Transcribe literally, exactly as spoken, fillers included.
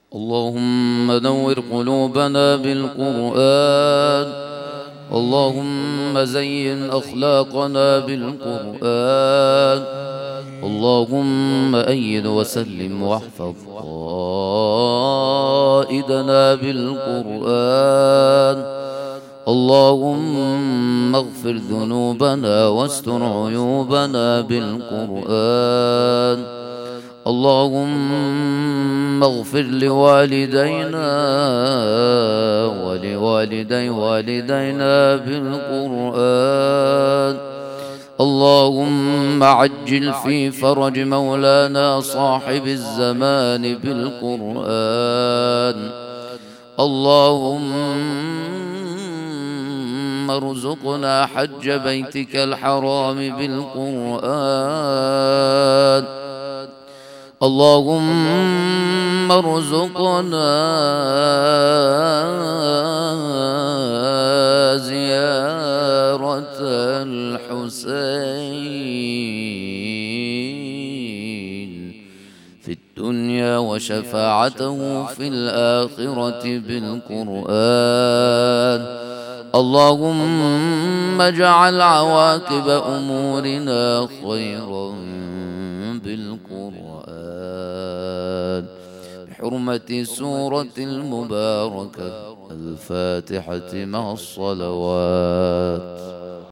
اللهم نور قلوبنا بالقرآن، اللهم زين أخلاقنا بالقرآن، اللهم أيد وسلم واحفظ قائدنا بالقرآن، اللهم اغفر ذنوبنا واستر عيوبنا بالقرآن، اللهم اغفر لوالدينا ولوالدي والدينا بالقرآن، اللهم عجل في فرج مولانا صاحب الزمان بالقرآن، اللهم ارزقنا حج بيتك الحرام بالقرآن، اللهم ارزقنا زيارة الحسين في الدنيا وشفاعته في الآخرة بالقرآن، اللهم اجعل عواقب أمورنا خيرا بالقرآن بحرمة سورة المباركة الفاتحة مع الصلوات.